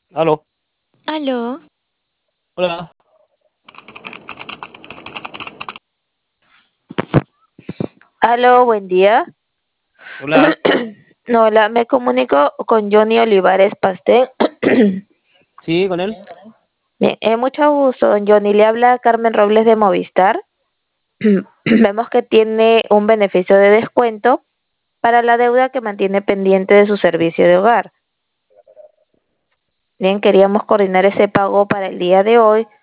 Aló, Aló, hola, aló, buen día. hola, No, hola, me comunico con Johnny Olivares Pastel. sí, con él. Bien, mucho gusto, don Johnny. Le habla Carmen Robles de Movistar. Vemos que tiene un beneficio de descuento para la deuda que mantiene pendiente de su servicio de hogar. Bien, queríamos coordinar ese pago para el día de hoy